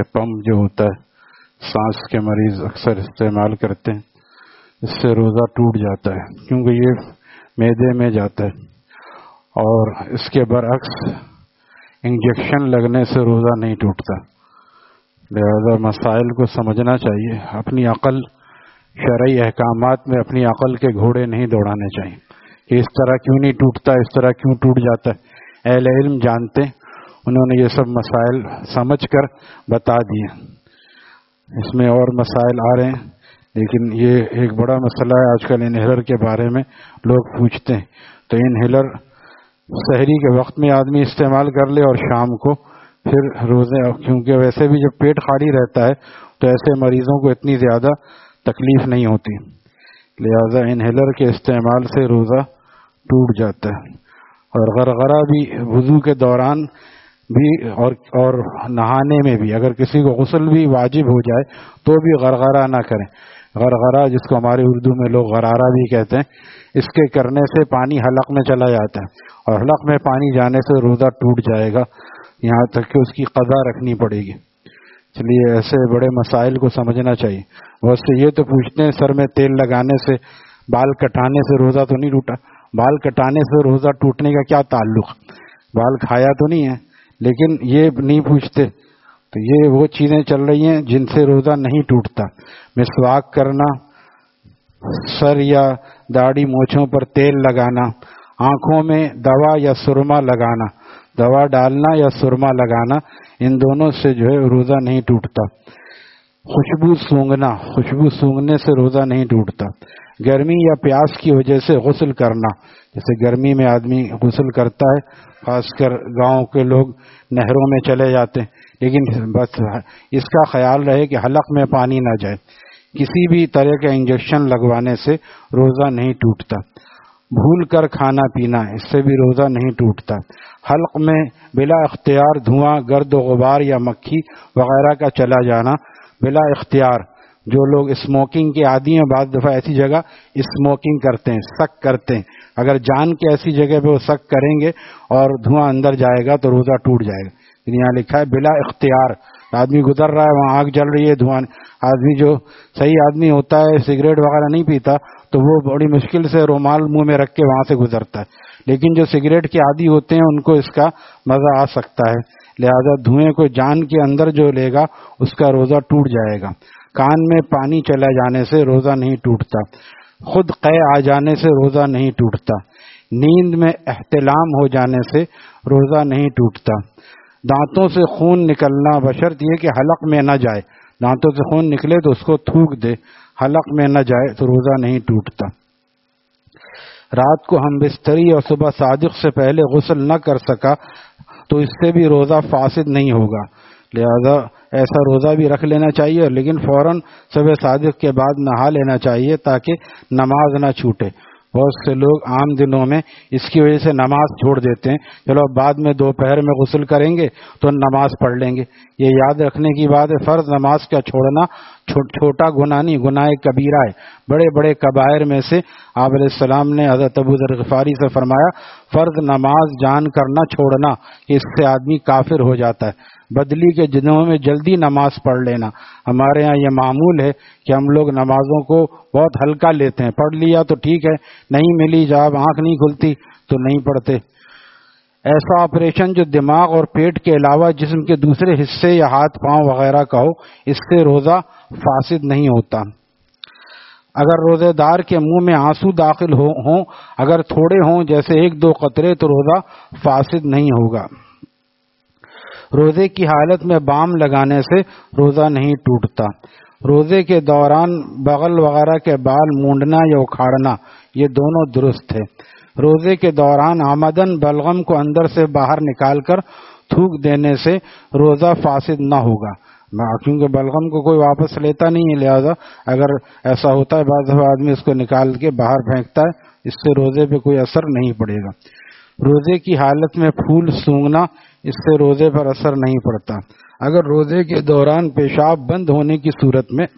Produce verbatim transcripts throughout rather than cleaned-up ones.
Pump جو ہوتا ہے سانس کے مریض اکثر استعمال کرتے ہیں، اس سے روزہ ٹوٹ جاتا ہے کیونکہ یہ معدے میں جاتا ہے، اور اس کے برعکس انجیکشن لگنے سے روزہ نہیں ٹوٹتا۔ لہذا مسائل کو سمجھنا چاہیے، اپنی عقل شرعی احکامات میں اپنی عقل کے گھوڑے نہیں دوڑانے چاہیے کہ اس طرح کیوں نہیں ٹوٹتا، اس طرح کیوں ٹوٹ جاتا ہے۔ اہل علم جانتے، انہوں نے یہ سب مسائل سمجھ کر بتا دیے۔ اس میں اور مسائل آ رہے ہیں، لیکن یہ ایک بڑا مسئلہ ہے آج کل انہیلر کے بارے میں لوگ پوچھتے ہیں۔ تو انہیلر سحری کے وقت میں آدمی استعمال کر لے اور شام کو پھر روزے، کیونکہ ویسے بھی جب پیٹ خالی رہتا ہے تو ایسے مریضوں کو اتنی زیادہ تکلیف نہیں ہوتی، لہذا انہیلر کے استعمال سے روزہ ٹوٹ جاتا ہے۔ اور غرغرہ بھی وضو کے دوران بھی اور اور نہانے میں بھی، اگر کسی کو غسل بھی واجب ہو جائے تو بھی غرغرہ نہ کریں۔ غرغرہ جس کو ہمارے اردو میں لوگ غرارہ بھی کہتے ہیں، اس کے کرنے سے پانی حلق میں چلا جاتا ہے اور حلق میں پانی جانے سے روزہ ٹوٹ جائے گا، یہاں تک کہ اس کی قضا رکھنی پڑے گی۔ اس لیے ایسے بڑے مسائل کو سمجھنا چاہیے۔ بہت سے یہ تو پوچھتے ہیں سر میں تیل لگانے سے، بال کٹانے سے روزہ تو نہیں ٹوٹا؟ بال کٹانے سے روزہ ٹوٹنے کا کیا تعلق؟ بال کھایا تو نہیں ہے، لیکن یہ نہیں پوچھتے۔ تو یہ وہ چیزیں چل رہی ہیں جن سے روزہ نہیں ٹوٹتا۔ مسواک کرنا، سر یا داڑھی مونچھوں پر تیل لگانا، آنکھوں میں دوا یا سرما لگانا، دوا ڈالنا یا سرما لگانا، ان دونوں سے جو ہے روزہ نہیں ٹوٹتا۔ خوشبو سونگھنا، خوشبو سونگھنے سے روزہ نہیں ٹوٹتا۔ گرمی یا پیاس کی وجہ سے غسل کرنا، جیسے گرمی میں آدمی غسل کرتا ہے، خاص کر گاؤں کے لوگ نہروں میں چلے جاتے ہیں، لیکن بس اس کا خیال رہے کہ حلق میں پانی نہ جائے۔ کسی بھی طرح کا انجیکشن لگوانے سے روزہ نہیں ٹوٹتا۔ بھول کر کھانا پینا، اس سے بھی روزہ نہیں ٹوٹتا۔ حلق میں بلا اختیار دھواں، گرد و غبار یا مکھی وغیرہ کا چلا جانا بلا اختیار۔ جو لوگ اسموکنگ کے عادی ہیں، بعض دفعہ ایسی جگہ اسموکنگ کرتے ہیں، سک کرتے ہیں، اگر جان کے ایسی جگہ پہ وہ سک کریں گے اور دھواں اندر جائے گا تو روزہ ٹوٹ جائے گا۔ یہاں لکھا ہے بلا اختیار، آدمی گزر رہا ہے، وہاں آگ جل رہی ہے، دھواں، آدمی جو صحیح آدمی ہوتا ہے سگریٹ وغیرہ نہیں پیتا تو وہ بڑی مشکل سے رومال منہ میں رکھ کے وہاں سے گزرتا ہے، لیکن جو سگریٹ کے عادی ہوتے ہیں ان کو اس کا مزہ آ سکتا ہے، لہذا دھوئیں کو جان کے اندر جو لے گا اس کا روزہ ٹوٹ جائے گا۔ کان میں پانی چلا جانے سے روزہ نہیں ٹوٹتا۔ خود قے آ جانے سے روزہ نہیں ٹوٹتا۔ نیند میں احتلام ہو جانے سے روزہ نہیں ٹوٹتا۔ دانتوں سے خون نکلنا بشرط یہ کہ حلق میں نہ جائے، دانتوں سے خون نکلے تو اس کو تھوک دے، حلق میں نہ جائے تو روزہ نہیں ٹوٹتا۔ رات کو ہم بستری اور صبح صادق سے پہلے غسل نہ کر سکا تو اس سے بھی روزہ فاسد نہیں ہوگا، لہذا ایسا روزہ بھی رکھ لینا چاہیے، لیکن فوراً صبح صادق کے بعد نہا لینا چاہیے تاکہ نماز نہ چھوٹے۔ بہت سے لوگ عام دنوں میں اس کی وجہ سے نماز چھوڑ دیتے ہیں، چلو بعد میں دوپہر میں غسل کریں گے تو نماز پڑھ لیں گے۔ یہ یاد رکھنے کی بات ہے، فرض نماز کا چھوڑنا چھوٹا گناہ نہیں، گناہ کبیرہ ہے۔ بڑے بڑے کبائر میں سے آپ علیہ السلام نے حضرت ابو ذر غفاری سے فرمایا، فرض نماز جان کر نہ چھوڑنا، اس سے آدمی کافر ہو جاتا ہے۔ بدلی کے دنوں میں جلدی نماز پڑھ لینا، ہمارے ہاں یہ معمول ہے کہ ہم لوگ نمازوں کو بہت ہلکا لیتے ہیں، پڑھ لیا تو ٹھیک ہے، نہیں ملی جاب، آنکھ نہیں کھلتی تو نہیں پڑھتے۔ ایسا آپریشن جو دماغ اور پیٹ کے علاوہ جسم کے دوسرے حصے یا ہاتھ پاؤں وغیرہ کا ہو، اس سے روزہ فاسد نہیں ہوتا۔ اگر روزے دار کے منہ میں آنسو داخل ہوں، اگر تھوڑے ہوں جیسے ایک دو قطرے، تو روزہ فاسد نہیں ہوگا۔ روزے کی حالت میں بام لگانے سے روزہ نہیں ٹوٹتا۔ روزے کے دوران بغل وغیرہ کے بال مونڈنا یا اکھاڑنا، یہ دونوں درست ہے۔ روزے کے دوران آمدن بلغم کو اندر سے باہر نکال کر تھوک دینے سے روزہ فاسد نہ ہوگا، کیونکہ بلغم کو کوئی واپس لیتا نہیں ہے، لہذا اگر ایسا ہوتا ہے بعض دفعہ آدمی اس کو نکال کے باہر پھینکتا ہے، اس سے روزے پہ کوئی اثر نہیں پڑے گا۔ روزے کی حالت میں پھول سونگھنا، اس سے روزے پر اثر نہیں پڑتا۔ اگر روزے کے دوران پیشاب بند ہونے کی صورت میں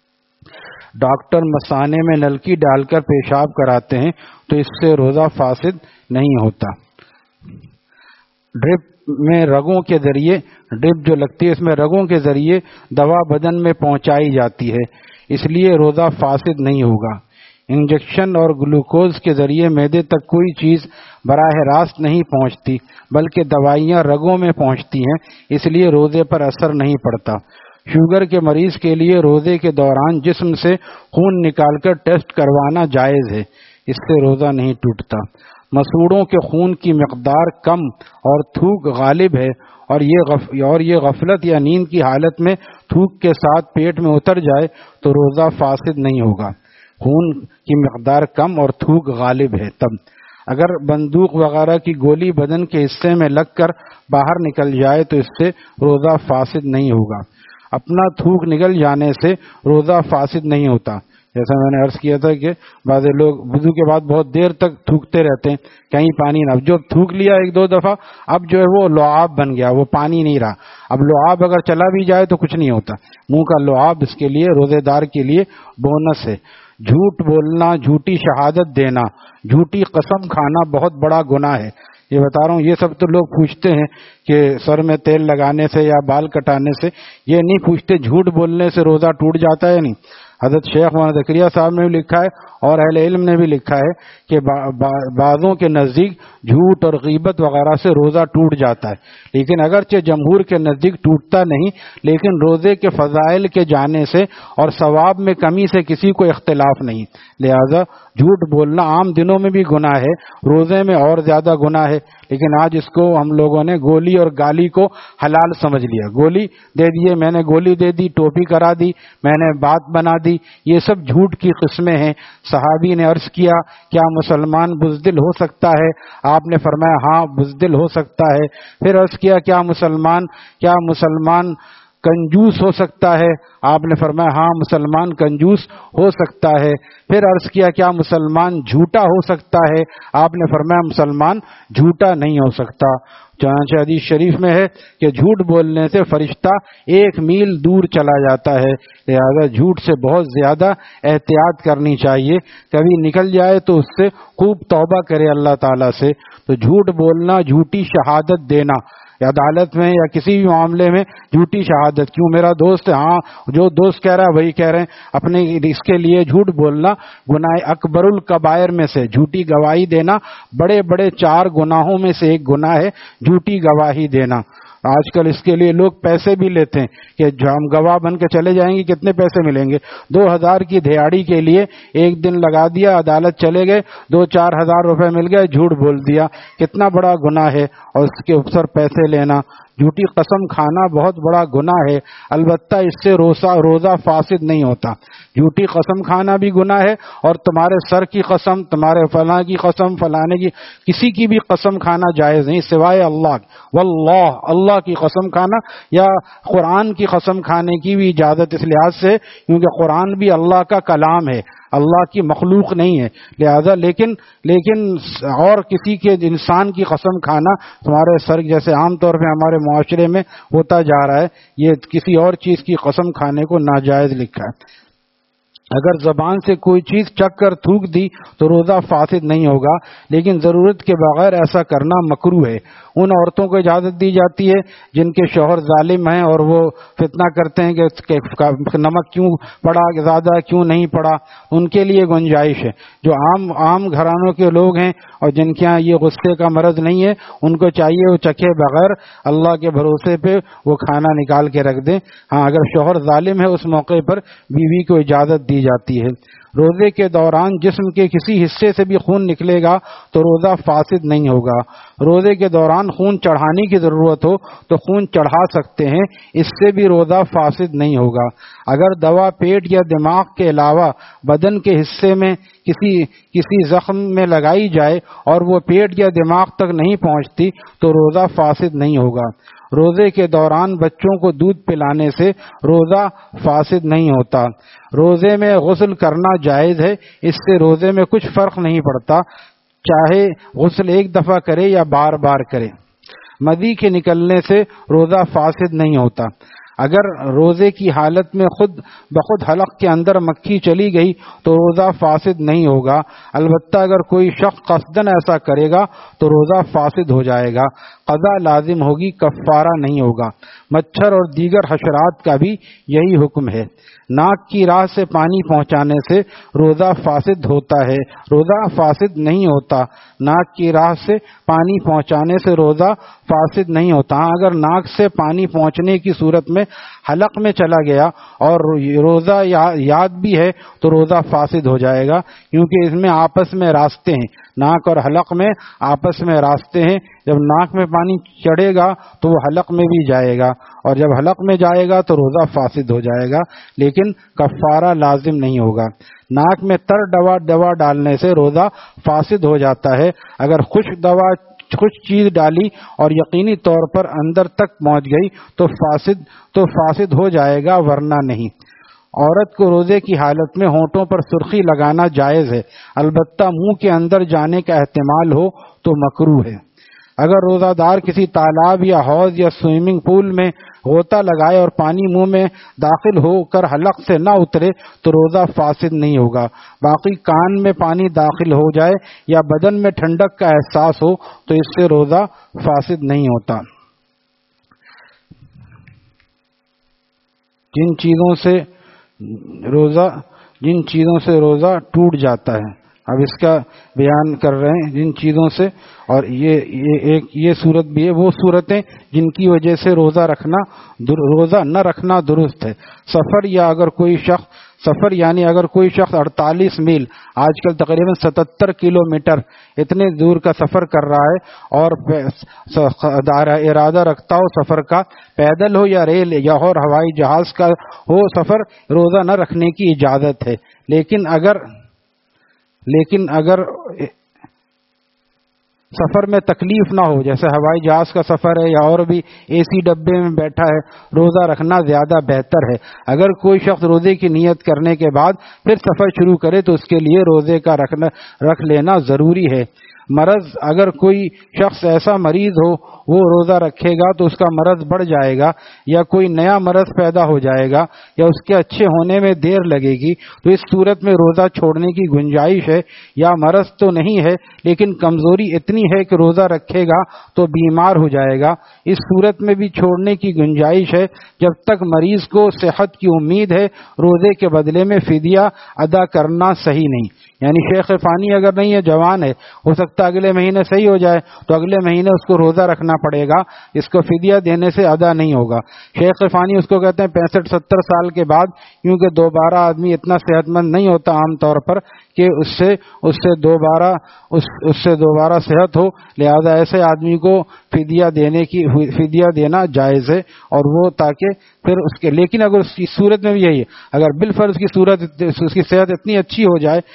ڈاکٹر مثانے میں نلکی ڈال کر پیشاب کراتے ہیں تو اس سے روزہ فاسد نہیں ہوتا۔ ڈرپ میں رگوں کے ذریعے ڈرپ جو لگتی ہے اس میں رگوں کے ذریعے دوا بدن میں پہنچائی جاتی ہے، اس لیے روزہ فاسد نہیں ہوگا۔ انجیکشن اور گلوکوز کے ذریعے معدے تک کوئی چیز براہ راست نہیں پہنچتی بلکہ دوائیاں رگوں میں پہنچتی ہیں، اس لیے روزے پر اثر نہیں پڑتا۔ شوگر کے مریض کے لیے روزے کے دوران جسم سے خون نکال کر ٹیسٹ کروانا جائز ہے، اس سے روزہ نہیں ٹوٹتا۔ مسوڑوں کے خون کی مقدار کم اور تھوک غالب ہے اور یہ غف اور یہ غفلت یا نیند کی حالت میں تھوک کے ساتھ پیٹ میں اتر جائے تو روزہ فاسد نہیں ہوگا۔ خون کی مقدار کم اور تھوک غالب ہے تب اگر بندوق وغیرہ کی گولی بدن کے حصے میں لگ کر باہر نکل جائے تو اس سے روزہ فاسد نہیں ہوگا۔ اپنا تھوک نکل جانے سے روزہ فاسد نہیں ہوتا، جیسا میں نے عرض کیا تھا کہ بعض لوگ وضو کے بعد بہت دیر تک تھوکتے رہتے ہیں، کہیں پانی نہ، جو تھوک لیا ایک دو دفعہ اب جو ہے وہ لعاب بن گیا، وہ پانی نہیں رہا۔ اب لعاب اگر چلا بھی جائے تو کچھ نہیں ہوتا، منہ کا لعاب اس کے لیے روزے دار کے لیے بونس ہے۔ جھوٹ بولنا، جھوٹی شہادت دینا، جھوٹی قسم کھانا بہت بڑا گناہ ہے۔ یہ بتا رہا ہوں، یہ سب تو لوگ پوچھتے ہیں کہ سر میں تیل لگانے سے یا بال کٹانے سے، یہ نہیں پوچھتے جھوٹ بولنے سے روزہ ٹوٹ جاتا ہے نہیں۔ حضرت شیخ مولانا زکریا صاحب نے بھی لکھا ہے اور اہل علم نے بھی لکھا ہے کہ بعضوں کے نزدیک جھوٹ اور غیبت وغیرہ سے روزہ ٹوٹ جاتا ہے، لیکن اگرچہ جمہور کے نزدیک ٹوٹتا نہیں، لیکن روزے کے فضائل کے جانے سے اور ثواب میں کمی سے کسی کو اختلاف نہیں، لہذا جھوٹ بولنا عام دنوں میں بھی گناہ ہے، روزے میں اور زیادہ گناہ ہے، لیکن آج اس کو ہم لوگوں نے گولی اور گالی کو حلال سمجھ لیا۔ گولی دے دیے، میں نے گولی دے دی، ٹوپی کرا دی، میں نے بات بنا دی، یہ سب جھوٹ کی قسمیں ہیں۔ صحابی نے عرض کیا کیا مسلمان بزدل ہو سکتا ہے؟ آپ نے فرمایا ہاں بزدل ہو سکتا ہے۔ پھر عرض کیا کیا مسلمان کیا مسلمان کنجوس ہو سکتا ہے؟ آپ نے فرمایا ہاں مسلمان کنجوس ہو سکتا ہے۔ پھر عرض کیا کیا مسلمان جھوٹا ہو سکتا ہے؟ آپ نے فرمایا مسلمان جھوٹا نہیں ہو سکتا۔ چنانچہ حدیث شریف میں ہے کہ جھوٹ بولنے سے فرشتہ ایک میل دور چلا جاتا ہے، لہذا جھوٹ سے بہت زیادہ احتیاط کرنی چاہیے، کبھی نکل جائے تو اس سے خوب توبہ کرے اللہ تعالیٰ سے۔ تو جھوٹ بولنا، جھوٹی شہادت دینا، عدالت میں یا کسی بھی معاملے میں جھوٹی شہادت، کیوں میرا دوست ہے، ہاں جو دوست کہہ رہا ہے وہی کہہ رہے ہیں، اپنے اس کے لیے جھوٹ بولنا گناہ اکبر الکبائر میں سے، جھوٹی گواہی دینا بڑے بڑے چار گناہوں میں سے ایک گناہ ہے جھوٹی گواہی دینا۔ آج کل اس کے لیے لوگ پیسے بھی لیتے ہیں کہ جو ہم گواہ بن کے چلے جائیں گے کتنے پیسے ملیں گے، دو ہزار کی دہاڑی کے لیے ایک دن لگا دیا، عدالت چلے گئے، دو چار ہزار روپے مل گئے، جھوٹ بول دیا، کتنا بڑا گناہ ہے، اور اس کے اوپر پیسے لینا۔ جھوٹی قسم کھانا بہت بڑا گناہ ہے، البتہ اس سے روزہ روزہ فاسد نہیں ہوتا۔ جھوٹی قسم کھانا بھی گناہ ہے، اور تمہارے سر کی قسم، تمہارے فلاں کی قسم، فلانے کی، کسی کی بھی قسم کھانا جائز نہیں سوائے اللہ، واللہ، اللہ کی قسم کھانا یا قرآن کی قسم کھانے کی بھی اجازت اس لحاظ سے کیونکہ قرآن بھی اللہ کا کلام ہے، اللہ کی مخلوق نہیں ہے، لہذا لیکن لیکن اور کسی کے انسان کی قسم کھانا تمہارے سر، جیسے عام طور پہ ہمارے معاشرے میں ہوتا جا رہا ہے، یہ کسی اور چیز کی قسم کھانے کو ناجائز لکھا ہے۔ اگر زبان سے کوئی چیز چکھ کر تھوک دی تو روزہ فاسد نہیں ہوگا، لیکن ضرورت کے بغیر ایسا کرنا مکروہ ہے۔ ان عورتوں کو اجازت دی جاتی ہے جن کے شوہر ظالم ہیں اور وہ فتنہ کرتے ہیں کہ نمک کیوں پڑا، زیادہ کیوں نہیں پڑا، ان کے لیے گنجائش ہے۔ جو عام عام گھرانوں کے لوگ ہیں اور جن کے ہاں یہ غصے کا مرض نہیں ہے، ان کو چاہیے وہ چکھے بغیر اللہ کے بھروسے پہ وہ کھانا نکال کے رکھ دیں۔ ہاں اگر شوہر ظالم ہے اس موقع پر بیوی کو اجازت دی جاتی ہے۔ روزے کے دوران جسم کے کسی حصے سے بھی خون نکلے گا تو روزہ فاسد نہیں ہوگا۔ روزے کے دوران خون چڑھانے کی ضرورت ہو تو خون چڑھا سکتے ہیں، اس سے بھی روزہ فاسد نہیں ہوگا۔ اگر دوا پیٹ یا دماغ کے علاوہ بدن کے حصے میں کسی کسی زخم میں لگائی جائے اور وہ پیٹ یا دماغ تک نہیں پہنچتی تو روزہ فاسد نہیں ہوگا۔ روزے کے دوران بچوں کو دودھ پلانے سے روزہ فاسد نہیں ہوتا۔ روزے میں غسل کرنا جائز ہے، اس سے روزے میں کچھ فرق نہیں پڑتا، چاہے غسل ایک دفعہ کرے یا بار بار کرے۔ مدی کے نکلنے سے روزہ فاسد نہیں ہوتا۔ اگر روزے کی حالت میں خود بخود حلق کے اندر مکھی چلی گئی تو روزہ فاسد نہیں ہوگا، البتہ اگر کوئی شخص قصدن ایسا کرے گا تو روزہ فاسد ہو جائے گا، قضا لازم ہوگی، کفارہ نہیں ہوگا۔ مچھر اور دیگر حشرات کا بھی یہی حکم ہے۔ ناک کی راہ سے پانی پہنچانے سے روزہ فاسد ہوتا ہے، روزہ فاسد نہیں ہوتا۔ ناک کی راہ سے پانی پہنچانے سے روزہ فاسد نہیں ہوتا۔ ہاں اگر ناک سے پانی پہنچنے کی صورت میں حلق میں چلا گیا اور روزہ یاد بھی ہے تو روزہ فاسد ہو جائے گا، کیونکہ اس میں آپس میں راستے ہیں، ناک اور حلق میں آپس میں راستے ہیں۔ جب ناک میں پانی چڑھے گا تو وہ حلق میں بھی جائے گا، اور جب حلق میں جائے گا تو روزہ فاسد ہو جائے گا، لیکن کفارہ لازم نہیں ہوگا۔ ناک میں تر دوا دوا ڈالنے سے روزہ فاسد ہو جاتا ہے۔ اگر خشک دوا کچھ چیز ڈالی اور یقینی طور پر اندر تک پہنچ گئی تو فاسد تو فاسد ہو جائے گا، ورنہ نہیں۔ عورت کو روزے کی حالت میں ہونٹوں پر سرخی لگانا جائز ہے، البتہ منہ کے اندر جانے کا احتمال ہو تو مکروہ ہے۔ اگر روزہ دار کسی تالاب یا حوض یا سوئمنگ پول میں غوطہ لگائے اور پانی منہ میں داخل ہو کر حلق سے نہ اترے تو روزہ فاسد نہیں ہوگا۔ باقی کان میں پانی داخل ہو جائے یا بدن میں ٹھنڈک کا احساس ہو تو اس سے روزہ فاسد نہیں ہوتا۔ جن چیزوں سے روزہ جن چیزوں سے روزہ ٹوٹ جاتا ہے، اب اس کا بیان کر رہے ہیں جن چیزوں سے، اور یہ یہ ایک یہ صورت بھی ہے، وہ صورتیں جن کی وجہ سے روزہ رکھنا روزہ نہ رکھنا درست ہے۔ سفر یا اگر کوئی شخص سفر یعنی اگر کوئی شخص اڑتالیس میل آج کل تقریباً ستتر کلو میٹر اتنے دور کا سفر کر رہا ہے اور ارادہ رکھتا ہو سفر کا، پیدل ہو یا ریل یا اور ہوائی جہاز کا ہو سفر، روزہ نہ رکھنے کی اجازت ہے۔ لیکن اگر لیکن اگر سفر میں تکلیف نہ ہو، جیسے ہوائی جہاز کا سفر ہے یا اور بھی اے سی ڈبے میں بیٹھا ہے، روزہ رکھنا زیادہ بہتر ہے۔ اگر کوئی شخص روزے کی نیت کرنے کے بعد پھر سفر شروع کرے تو اس کے لیے روزے کا رکھنا رکھ لینا ضروری ہے۔ مرض اگر کوئی شخص ایسا مریض ہو وہ روزہ رکھے گا تو اس کا مرض بڑھ جائے گا، یا کوئی نیا مرض پیدا ہو جائے گا، یا اس کے اچھے ہونے میں دیر لگے گی، تو اس صورت میں روزہ چھوڑنے کی گنجائش ہے۔ یا مرض تو نہیں ہے لیکن کمزوری اتنی ہے کہ روزہ رکھے گا تو بیمار ہو جائے گا، اس صورت میں بھی چھوڑنے کی گنجائش ہے۔ جب تک مریض کو صحت کی امید ہے روزے کے بدلے میں فدیہ ادا کرنا صحیح نہیں۔ یعنی شیخ فانی اگر نہیں ہے، جوان ہے، ہو سکتا ہے اگلے مہینے صحیح ہو جائے تو اگلے مہینے اس کو روزہ رکھنا پڑے گا، اس کو فدیہ دینے سے ادا نہیں ہوگا۔ شیخ فانی اس کو کہتے ہیں پینسٹھ ستر سال کے بعد، کیونکہ دوبارہ آدمی اتنا صحت مند نہیں ہوتا عام طور پر کہ اس سے اس سے دوبارہ اس, اس سے دوبارہ صحت ہو، لہذا ایسے آدمی کو فدیہ دینے کی فدیہ دینا جائز ہے، اور وہ تاکہ پھر اس کے لیکن اگر اس کی صورت میں بھی یہی ہے، اگر بالفرض کی صورت اس کی صحت اتنی اچھی ہو جائے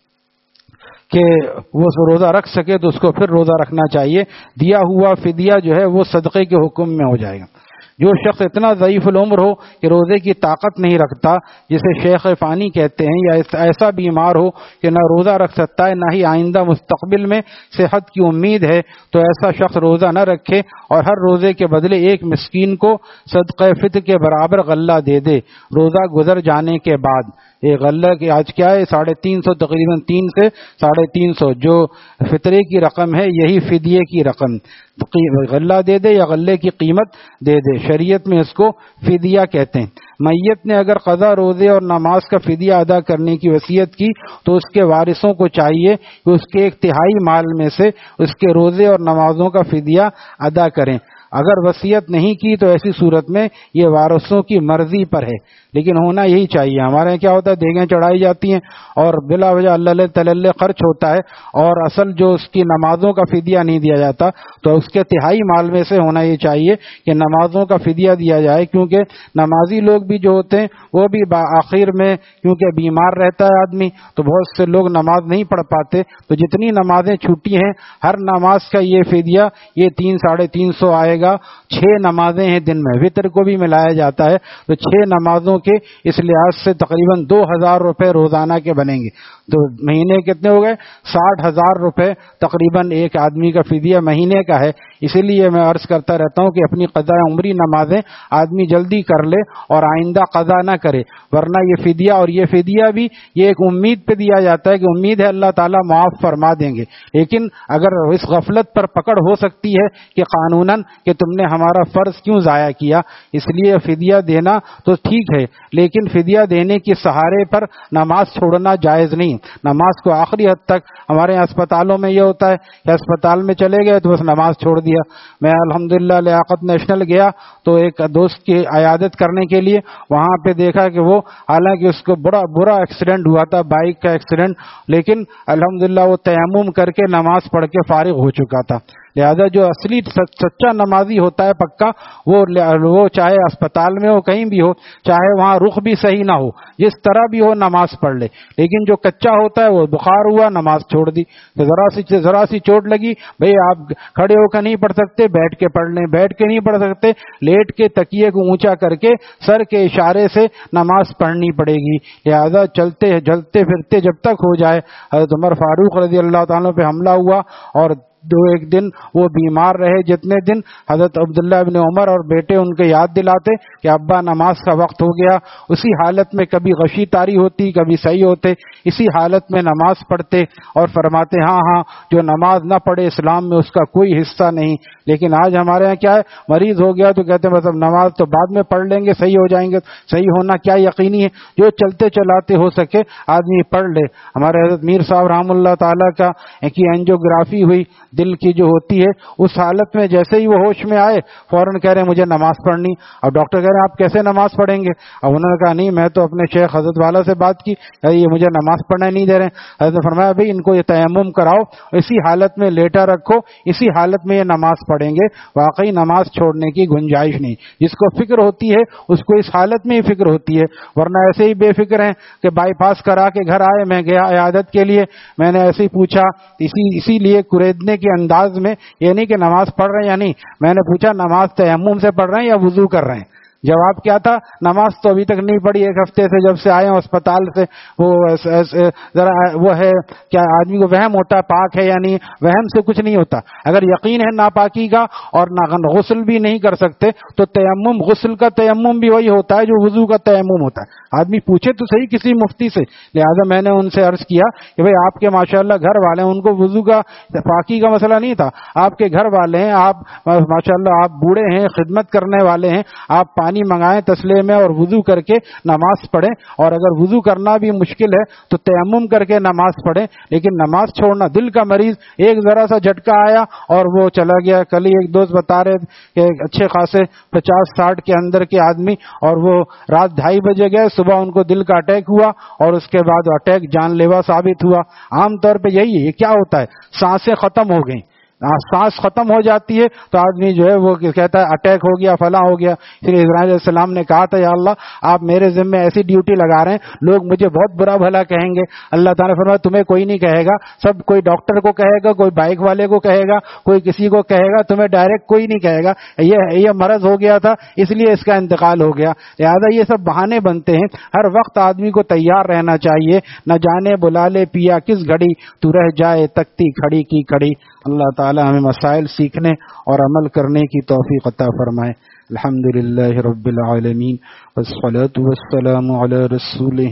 کہ وہ روزہ رکھ سکے تو اس کو پھر روزہ رکھنا چاہیے۔ دیا ہوا فدیہ جو ہے وہ صدقے کے حکم میں ہو جائے گا۔ جو شخص اتنا ضعیف العمر ہو کہ روزے کی طاقت نہیں رکھتا، جسے شیخ فانی کہتے ہیں، یا ایسا بیمار ہو کہ نہ روزہ رکھ سکتا ہے نہ ہی آئندہ مستقبل میں صحت کی امید ہے، تو ایسا شخص روزہ نہ رکھے اور ہر روزے کے بدلے ایک مسکین کو صدقہ فطر کے برابر غلہ دے دے روزہ گزر جانے کے بعد۔ یہ غلہ کی آج کیا ہے، ساڑھے تین سو تقریباً تین سے ساڑھے تین سو جو فطرے کی رقم ہے یہی فدیے کی رقم، غلہ دے دے یا غلے کی قیمت دے دے، شریعت میں اس کو فدیہ کہتے ہیں۔ میت نے اگر قضا روزے اور نماز کا فدیہ ادا کرنے کی وصیت کی تو اس کے وارثوں کو چاہیے کہ اس کے ایک تہائی مال میں سے اس کے روزے اور نمازوں کا فدیہ ادا کریں۔ اگر وصیت نہیں کی تو ایسی صورت میں یہ وارثوں کی مرضی پر ہے، لیکن ہونا یہی چاہیے۔ ہمارے یہاں کیا ہوتا ہے، دیگیں چڑھائی جاتی ہیں اور بلا وجہ اللہ تللے خرچ ہوتا ہے، اور اصل جو اس کی نمازوں کا فدیہ نہیں دیا جاتا، تو اس کے تہائی مال میں سے ہونا یہ چاہیے کہ نمازوں کا فدیہ دیا جائے، کیونکہ نمازی لوگ بھی جو ہوتے ہیں وہ بھی آخر میں کیونکہ بیمار رہتا ہے آدمی تو بہت سے لوگ نماز نہیں پڑھ پاتے، تو جتنی نمازیں چھوٹی ہیں ہر نماز کا یہ فدیہ یہ تین ساڑھے تین سو آئے گا۔ چھ نمازیں ہیں دن میں، وتر کو بھی ملایا جاتا ہے، تو چھ نمازوں کے اس لحاظ سے تقریباً دو ہزار روپے روزانہ کے بنیں گے۔ تو مہینے کتنے ہو گئے؟ ساٹھ ہزار روپے تقریباً ایک آدمی کا فدیہ مہینے کا ہے. اسی لیے میں عرض کرتا رہتا ہوں کہ اپنی قضاء عمری نمازیں آدمی جلدی کر لے اور آئندہ قضا نہ کرے، ورنہ یہ فدیہ اور یہ فدیہ بھی یہ ایک امید پہ دیا جاتا ہے کہ امید ہے اللہ تعالیٰ معاف فرما دیں گے. لیکن اگر اس غفلت پر پکڑ ہو سکتی ہے کہ قانوناً کہ تم نے ہمارا فرض کیوں ضائع کیا، اس لیے فدیہ دینا تو ٹھیک ہے، لیکن فدیہ دینے کے سہارے پر نماز چھوڑنا جائز نہیں. نماز کو آخری حد تک، ہمارے یہاں اسپتالوں میں یہ ہوتا ہے کہ اسپتال میں چلے گئے تو بس نماز چھوڑ دیا. میں الحمدللہ لیاقت نیشنل گیا تو ایک دوست کی عیادت کرنے کے لیے، وہاں پہ دیکھا کہ وہ حالانکہ اس کو بڑا برا ایکسیڈنٹ ہوا تھا، بائک کا ایکسیڈنٹ، لیکن الحمدللہ وہ تیمم کر کے نماز پڑھ کے فارغ ہو چکا تھا. لہذا جو اصلی سچا نمازی ہوتا ہے پکا، وہ وہ چاہے اسپتال میں ہو کہیں بھی ہو، چاہے وہاں رخ بھی صحیح نہ ہو، جس طرح بھی ہو نماز پڑھ لے. لیکن جو کچا ہوتا ہے وہ بخار ہوا نماز چھوڑ دی، ذرا سی ذرا سی چوٹ لگی، بھئی آپ کھڑے ہو کر نہیں پڑھ سکتے بیٹھ کے پڑھ لیں، بیٹھ کے نہیں پڑھ سکتے لیٹ کے تکیے کو اونچا کر کے سر کے اشارے سے نماز پڑھنی پڑے گی. لہذا چلتے چلتے پھرتے جب تک ہو جائے. حضرت عمر فاروق رضی اللہ تعالیٰ پہ حملہ ہوا اور دو ایک دن وہ بیمار رہے، جتنے دن حضرت عبداللہ ابن عمر اور بیٹے ان کے یاد دلاتے کہ ابا نماز کا وقت ہو گیا، اسی حالت میں کبھی غشی طاری ہوتی کبھی صحیح ہوتے، اسی حالت میں نماز پڑھتے اور فرماتے ہاں ہاں جو نماز نہ پڑھے اسلام میں اس کا کوئی حصہ نہیں. لیکن آج ہمارے یہاں کیا ہے، مریض ہو گیا تو کہتے ہیں بس اب نماز تو بعد میں پڑھ لیں گے، صحیح ہو جائیں گے. صحیح ہونا کیا یقینی ہے، جو چلتے چلاتے ہو سکے آدمی پڑھ لے. ہمارے حضرت میر صاحب رحم اللہ تعالیٰ کا کی اینجیوگرافی ہوئی دل کی جو ہوتی ہے، اس حالت میں جیسے ہی وہ ہوش میں آئے فوراً کہہ رہے ہیں مجھے نماز پڑھنی. اور ڈاکٹر کہہ رہے ہیں آپ کیسے نماز پڑھیں گے؟ اب انہوں نے کہا نہیں میں تو اپنے شیخ حضرت والا سے بات کی، یہ مجھے نماز پڑھنا نہیں دے رہے ہیں. حضرت نے فرمایا بھائی ان کو یہ تیمم کراؤ، اسی حالت میں لیٹا رکھو، اسی حالت میں یہ نماز پڑھیں گے. واقعی نماز چھوڑنے کی گنجائش نہیں. جس کو فکر ہوتی ہے اس کو اس حالت میں ہی فکر ہوتی ہے، ورنہ ایسے ہی بے فکر ہیں کہ بائی پاس کرا کے گھر آئے. میں گیا عیادت کے لیے، میں نے ایسے ہی پوچھا، اسی اسی لیے قریدنے کے انداز میں، یہ نہیں کہ نماز پڑھ رہے ہیں یا نہیں، میں نے پوچھا نماز تیمم سے پڑھ رہے ہیں یا وضو کر رہے ہیں؟ جواب کیا تھا؟ نماز تو ابھی تک نہیں پڑھی، ایک ہفتے سے جب سے آئے ہیں اسپتال سے. وہ ذرا وہ ہے کیا آدمی کو وہم ہوتا ہے پاک ہے یا نہیں، وہم سے کچھ نہیں ہوتا. اگر یقین ہے ناپاکی کا اور غسل بھی نہیں کر سکتے تو تیمم، غسل کا تیمم بھی وہی ہوتا ہے جو وضو کا تیمم ہوتا ہے. آدمی پوچھے تو صحیح کسی مفتی سے. لہذا میں نے ان سے عرض کیا کہ بھئی آپ کے ماشاءاللہ گھر والے ہیں، ان کو وضو کا پاکی کا مسئلہ نہیں تھا، آپ کے گھر والے ہیں، آپ ماشاءاللہ آپ بوڑھے ہیں، خدمت کرنے والے ہیں، آپ پانی منگائیں تسلے میں اور وضو کر کے نماز پڑھیں. اور اگر وضو کرنا بھی مشکل ہے تو تیمم کر کے نماز پڑھیں. لیکن نماز چھوڑنا، دل کا مریض ایک ذرا سا جھٹکا آیا اور وہ چلا گیا. کل ہی ایک دوست بتا رہے کہ اچھے خاصے پچاس ساٹھ کے اندر کے آدمی، اور وہ رات ڈھائی بجے گئے، صبح ان کو دل کا اٹیک ہوا اور اس کے بعد اٹیک جان لیوا ثابت ہوا. عام طور پہ یہی ہے. یہ کیا ہوتا ہے؟ سانسیں ختم ہو گئیں، سانس ختم ہو جاتی ہے تو آدمی جو ہے وہ کہتا ہے اٹیک ہو گیا، فلاں ہو گیا. پھر اسرائیل علیہ السلام نے کہا تھا یا اللہ آپ میرے ذمہ ایسی ڈیوٹی لگا رہے ہیں لوگ مجھے بہت برا بھلا کہیں گے. اللہ تعالیٰ نے فرمایا تمہیں کوئی نہیں کہے گا، سب کوئی ڈاکٹر کو کہے گا، کوئی بائک والے کو کہے گا، کوئی کسی کو کہے گا، تمہیں ڈائریکٹ کوئی نہیں کہے گا. یہ یہ مرض ہو گیا تھا اس لیے اس کا انتقال ہو گیا. لہٰذا یہ سب بہانے بنتے ہیں. ہر وقت آدمی کو تیار رہنا چاہیے، نہ جانے بلا لے پیا کس گھڑی، تو رہ جائے تکتی کھڑی کی کڑی. اللہ تعالی ہمیں مسائل سیکھنے اور عمل کرنے کی توفیق عطا فرمائے. الحمدللہ رب العالمین والصلاة والسلام علی رسولہ